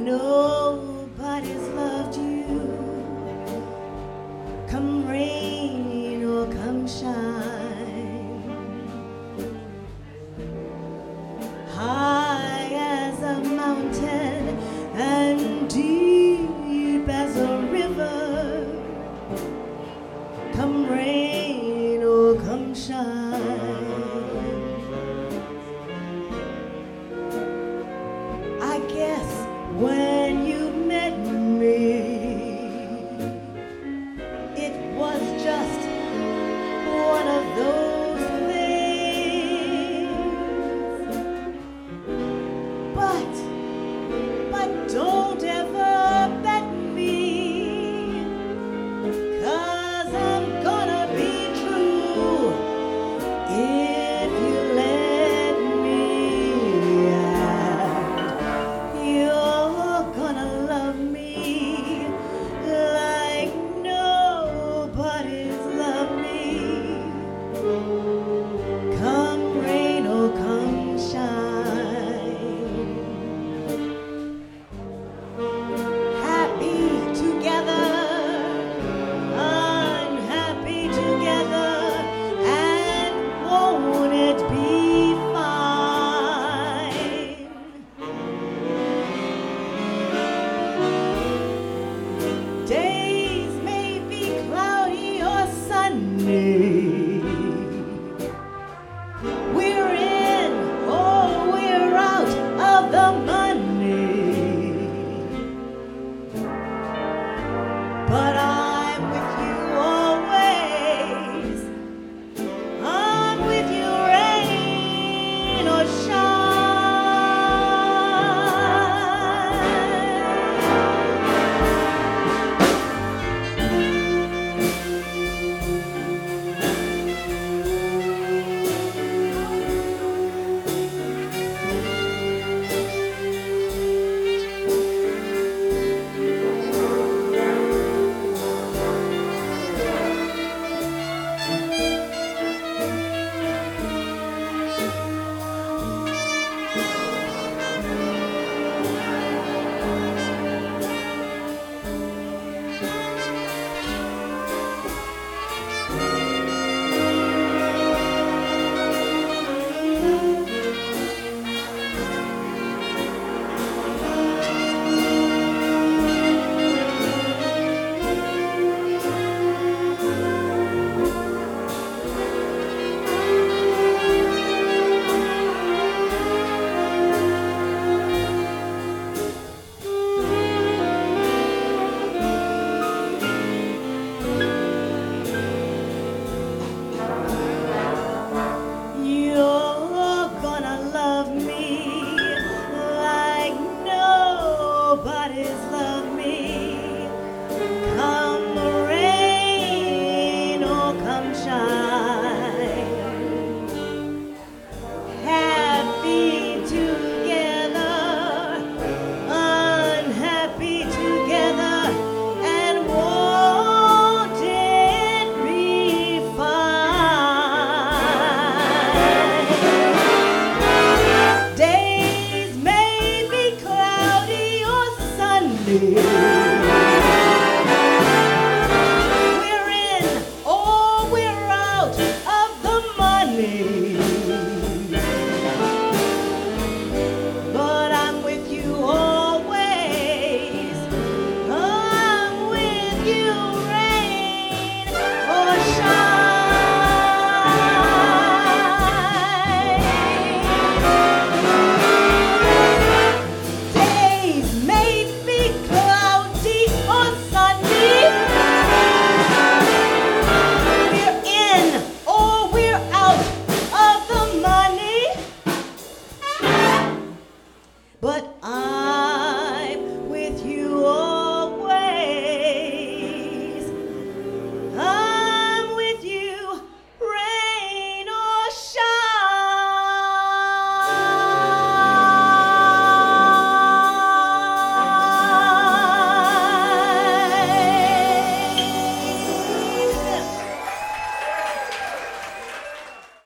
nobody's loved you. Come rain or come shine, high as a mountain and deep as a river. Come rain or come shine, I guess when you met me, it was just one of those things. But don't ever bet me, 'cause I'm gonna be true if you let me. And you're gonna love me like nobody's loved me. Come rain or come shine, happy together, unhappy together, and won't it be fine? Days may be cloudy or sunny. We're in or we're out of the money. But I'm with you always. I'm with you, rain or you're gonna love me like nobody's loved me. Come rain or come shine, happy together, unhappy together, and won't it be fine? Days may be cloudy or sunny. We're in or we're out of the money. But I'm with you always. I'm with you, rain or shine. Days may be cloudy or sunny. We're in or we're out of the money. But